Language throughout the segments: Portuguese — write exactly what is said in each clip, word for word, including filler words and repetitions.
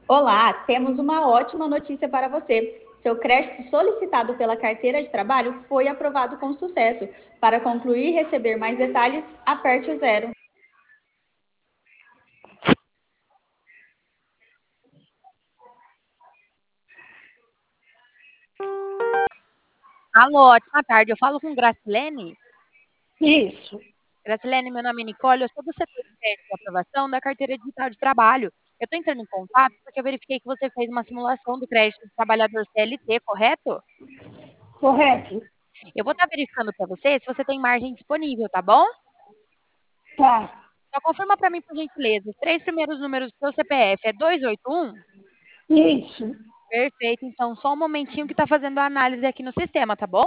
Olá, temos uma ótima notícia para você. Seu crédito solicitado pela carteira de trabalho foi aprovado com sucesso. Para concluir e receber mais detalhes, aperte o zero. Alô, ótima tarde. Eu falo com Gracilene. Isso. Gracilene, meu nome é Nicole, eu sou do setor de crédito e aprovação da carteira digital de trabalho. Eu estou entrando em contato porque eu verifiquei que você fez uma simulação do crédito do trabalhador C L T, correto? Correto? Eu vou estar verificando para você se você tem margem disponível, tá bom? Tá. Só confirma para mim, por gentileza, os três primeiros números do seu C P F é dois oito um? Isso. Perfeito, então só um momentinho que está fazendo a análise aqui no sistema, tá bom?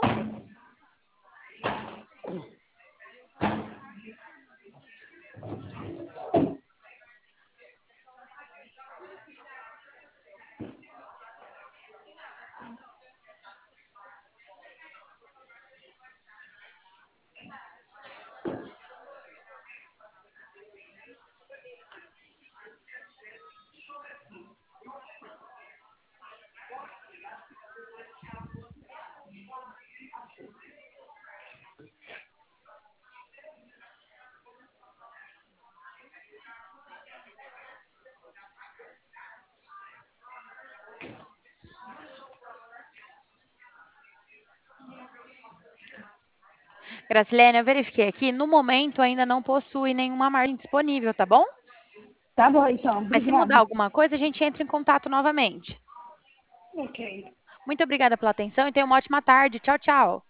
Gracilene, eu verifiquei aqui, no momento ainda não possui nenhuma margem disponível, tá bom? Tá bom, então. Mas se mudar Obrigada. alguma coisa, a gente entra em contato novamente. Ok. Muito obrigada pela atenção e tenha uma ótima tarde. Tchau, tchau.